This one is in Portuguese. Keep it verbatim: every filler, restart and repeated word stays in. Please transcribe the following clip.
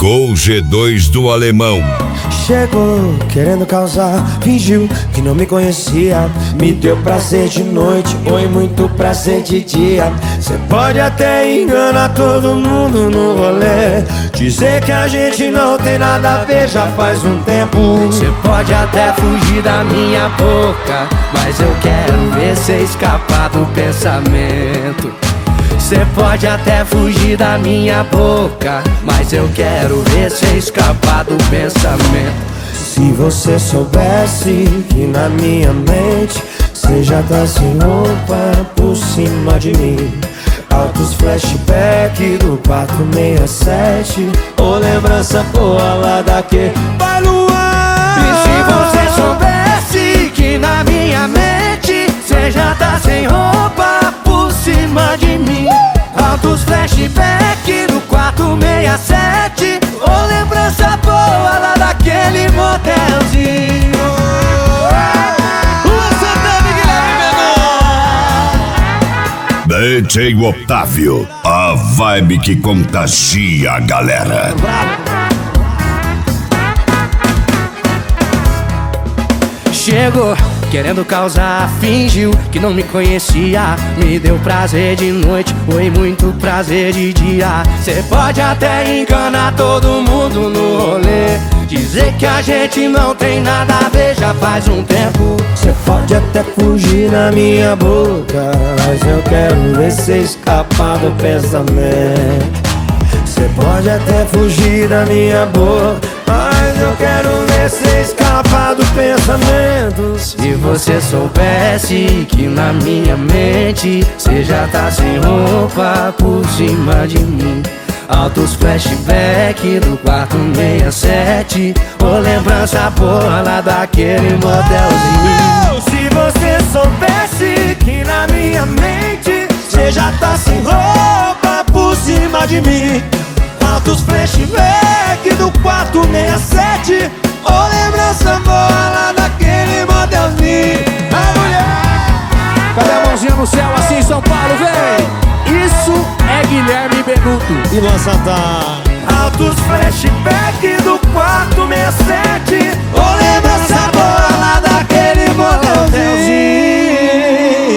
Gol G dois do Alemão. Chegou querendo causar, fingiu que não me conhecia. Me deu prazer de noite, oi, muito prazer de dia. Cê pode até enganar todo mundo no rolê, dizer que a gente não tem nada a ver já faz um tempo. Cê pode até fugir da minha boca, mas eu quero ver cê escapar do pensamento. Cê pode até fugir da minha boca, mas eu quero ver cê escapar do pensamento. Se você soubesse que na minha mente cê já tá sem roupa por cima de mim. Altos flashback do quarto sessenta e sete, ou lembrança boa lá daquele vai luar. E se você soubesse que na minha mente cê já tá sem roupa por cima de mim. Altos flashback do quarto sessenta e sete, ou lembrança boa lá daquele motelzinho. Luan Santana e Guilherme Menu. D J Otávio, a vibe que contagia a galera. Chegou querendo causar, fingiu que não me conhecia. Me deu prazer de noite, foi muito prazer de dia. Cê pode até enganar todo mundo no rolê, dizer que a gente não tem nada a ver já faz um tempo. Cê pode até fugir na minha boca, mas eu quero ver cê escapar do pensamento. Cê pode até fugir da minha boca, mas eu quero ver cê escapar do pensamento. Se você soubesse que na minha mente cê já tá sem roupa por cima de mim. Altos flashback do quarto sessenta e sete, ou lembrança boa lá daquele motelzinho. Se você soubesse que na minha mente cê já tá sem roupa por cima de mim. Altos flashback do quarto sessenta e sete, ou lembrança boa lá daquele modelzinho. A mulher! Cadê a mãozinha no céu assim em São Paulo, vem! Isso é Guilherme Benuto E Luan Santana. Altos flashback do quarto sessenta e sete, ou lembrança boa lá daquele motelzinho.